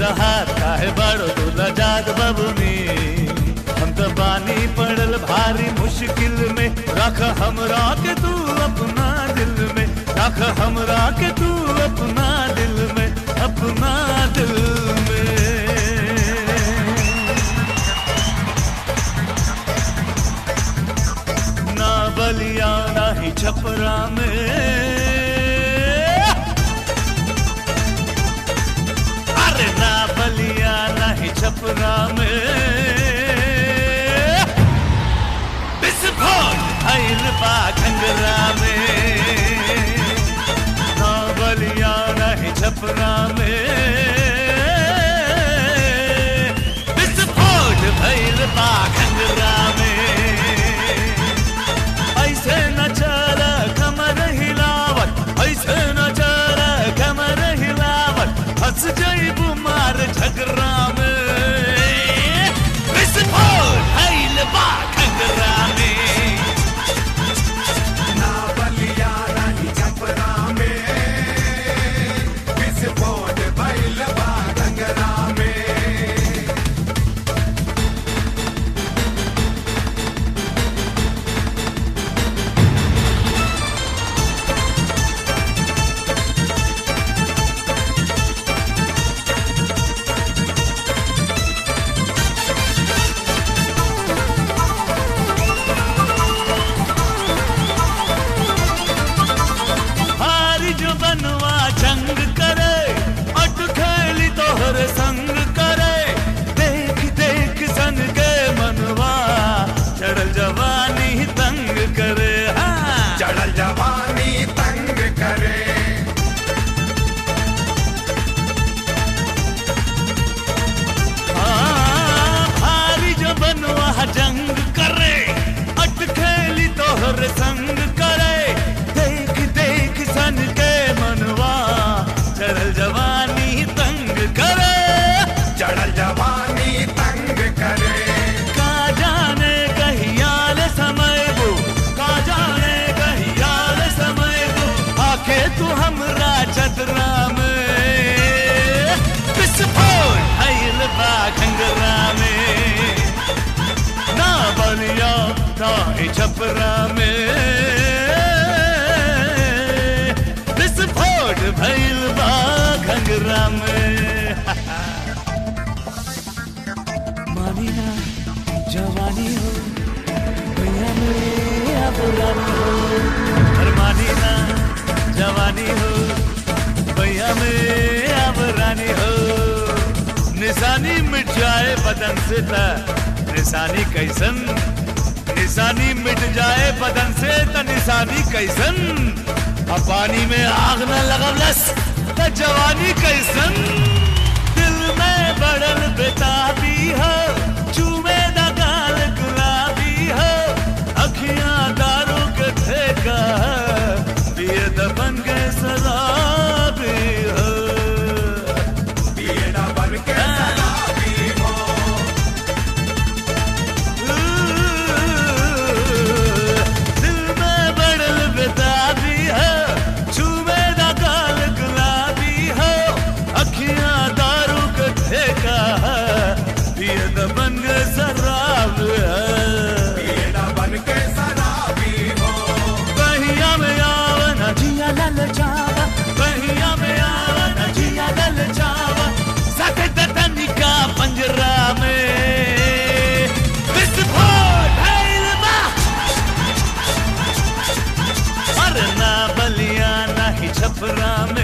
हाथ काहे बड़ो दूल्हा जाग बबुनी। हम तो बानी पड़ल भारी मुश्किल में, रख हमरा के तू अपना दिल में, रख हमरा के तू अपना दिल में, अपना दिल में। ना बलिया ना ही छपरा में, अरे ना बलिया ना ही छपरा में, विस्फोट भइल बा घंघरा में। ना बलिया ना ही छपरा में, विस्फोट भइल बा घंघरा में। ऐसे न चल कमर हिलावत, ऐसे न चल कमर हिलावत, फंस जइबू मार झगड़ा में। विस्फोट भइल बा घंघरा में। ना बलिया ना ही छपरा में, विस्फोट भइल बा घंघरा में। हारी जो बनवा जंग करे, अट खेली तोहर संग करे, देख देख सन के मनवा, चढ़ल जवानी तंग करे। हाँ चढ़ल जवानी तंग करे। हाँ, हारी जो बनवा जंग करे, अट खेली तोहर संग करे, देख देख सन के मनवा, चढ़ल जवानी तंग करे। चढ़ल जवानी तंग करे। का जाने कहियाल समय वो, का जाने कहियाल समय वो, आके तू हमरा चतरा में। विस्फोट भइल बा घंघरा में। ना बलिया ना ही छपरा में, विस्फोट भइल बा घंघरा में। मानी ना जवानी हो, भैया में अब रानी हो। अरे मानी ना जवानी हो, भैया में अब रानी हो। निशानी मिट जाए बदन से ता निशानी कैसन, निशानी मिट जाए बदन से ता निशानी कैसन। अब पानी में आग न लगवलस त जवानी कैसन। दिल में बड़ल बेताबी हो, चूमे दा गाल गुलाबी हो, अखियां दारू के ठेका, पिए द बन के शराबी हो। पिए ना बन के शराबी हो। दिल में बड़ल बेताबी हो, चूमे दा गाल गुलाबी हो, अखियां दारू के ठेका, पिए द बन के शराब है। पिए ना बन के शराबी हो। बहिया में आवन जिया लल जावा, बहिया में आवन जिया लल जावा, सके तनिका पंजरा में। विस्फोट भइल बा, अरे ना बलिया ना ही छपरा में।